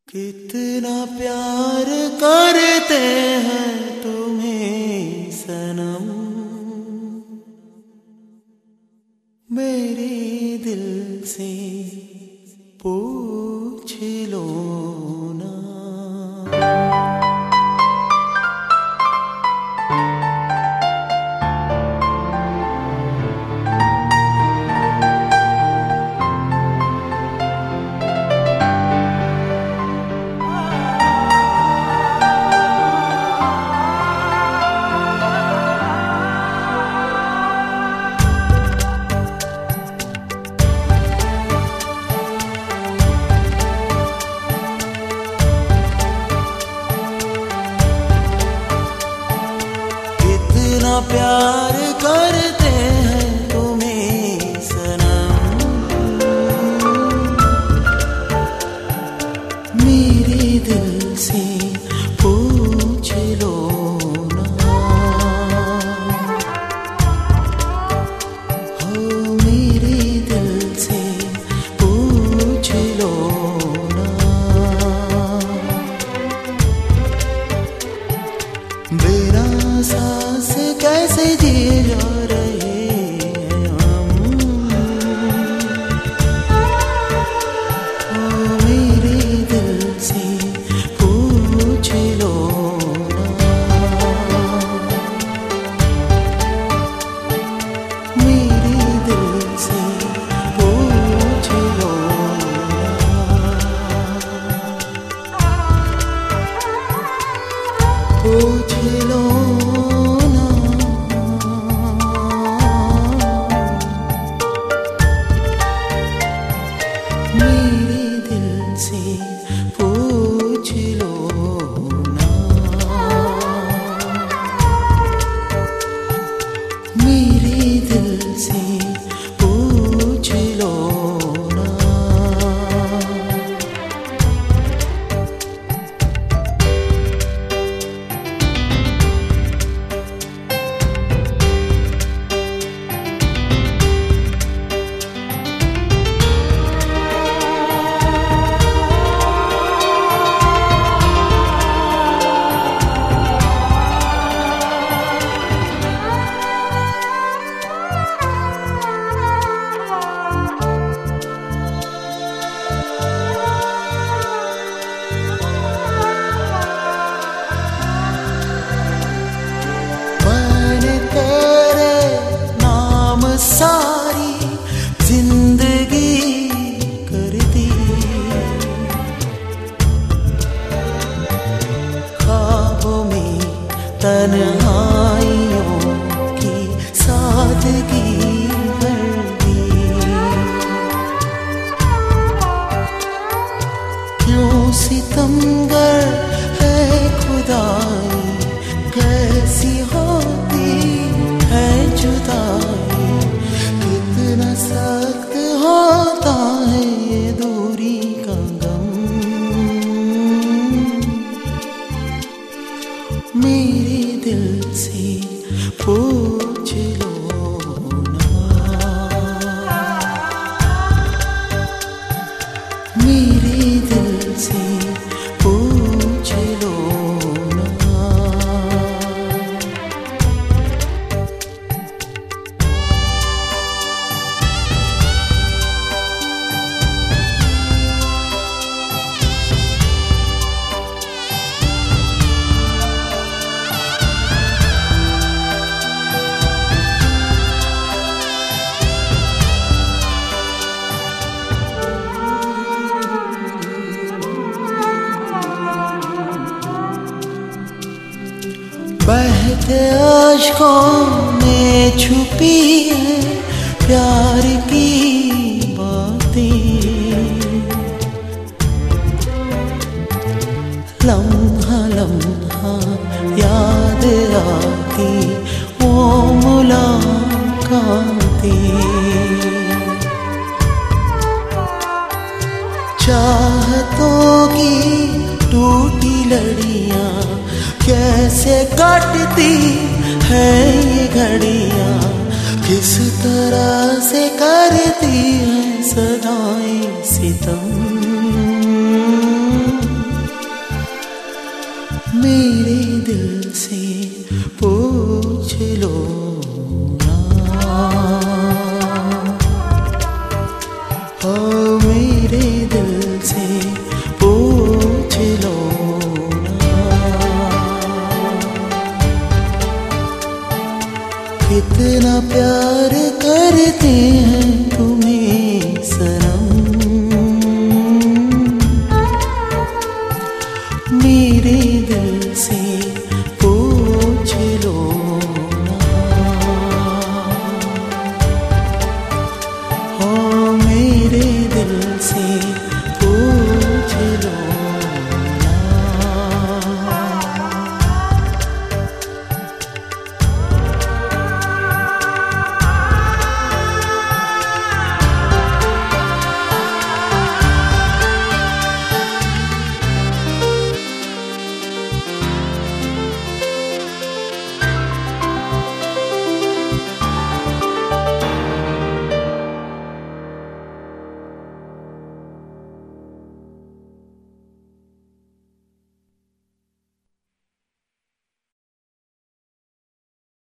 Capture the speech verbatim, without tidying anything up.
कितना प्यार करते हैं तुम्हें सनम, मेरे दिल से पूछ लो ना। कितना प्यार करते हैं तुम्हें सनम, मेरे दिल से पूछ लो ना। हो मेरे दिल से पूछ लो ना। बिना सांस कैसे जी जा रहे हैं हम, ओ मेरे दिल से पूछ लो ना। मेरे दिल से पूछ लो ना, पूछ लो। मेरे दिल से पूछ लो ना, मेरे दिल से पूछ लो ना। सारी जिंदगी कर दी, ख्वाबों में तन्हाइयों की सादगी भर दी। क्यों सितमगर है खुदाई, कैसी होती है जुदाई। कितना सख्त होता है ये दूरी का गम, मेरे दिल से पूछ लो ना। मेरे दिल से पूछ लो ना। बहते आशिकों में छुपी है प्यार की बातें, लम्हा लम्हा याद आती वो मुलाकातें। चाहतों की टूटी लड़ियां कैसे काटती है ये घड़ियां, किस तरह से करती है सदाएं सितम। मेरे दिल से।